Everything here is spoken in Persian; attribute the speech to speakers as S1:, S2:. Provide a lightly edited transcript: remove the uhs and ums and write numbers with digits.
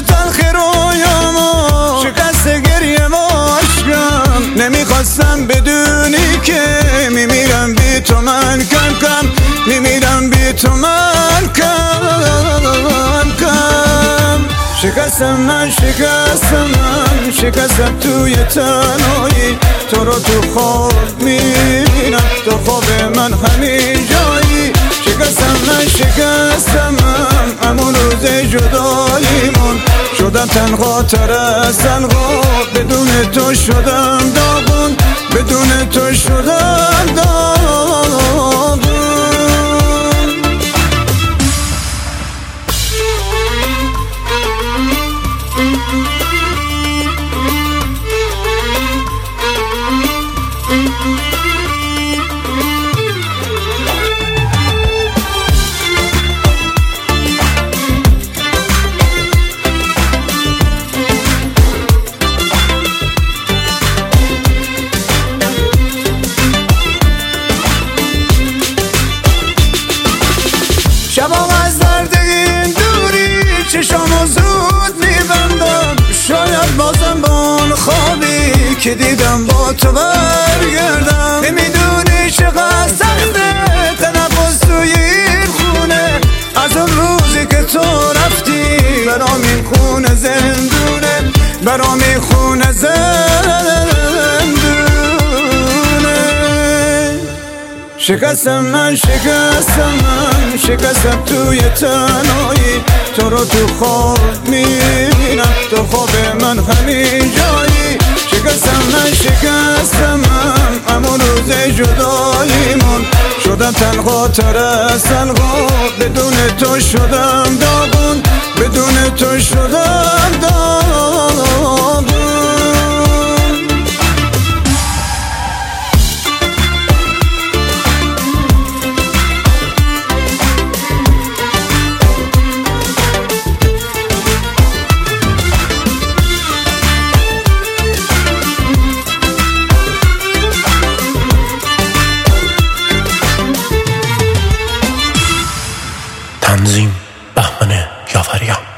S1: تلخی رویامو شکست گریه عشقم. نمیخواستم بدونی که میمیرم بی تو من کم کم، میمیرم بی تو من کم کم. شکستم من شکستم توی تنهایی، تو رو تو خواب میبینم، تو خواب من همین جایی. شکستم من همون روز جداییمون، شدم تنها تر از تنها، بدون تو شدم داغون، بدون تو شدم داغون. شبا از درد این دوری چشامو زود میبندم، شاید بازم با اون خوابی که دیدم با تو برگردم. نمیدونی چقدر سخته تنفس توی این خونه، از اون روزی که تو رفتی برام این خونه زندونه، برام این خونه زندونه. شکستم من شکستم توی تنهایی، تو رو تو خواب میبینم، تو خواب من همین جایی. شکستم من همون روز جداییمون، شدم تنها تر از تنها، بدون تو شدم داغون، بدون تو شدم داغون.
S2: تنظیم بهمن یاوریان.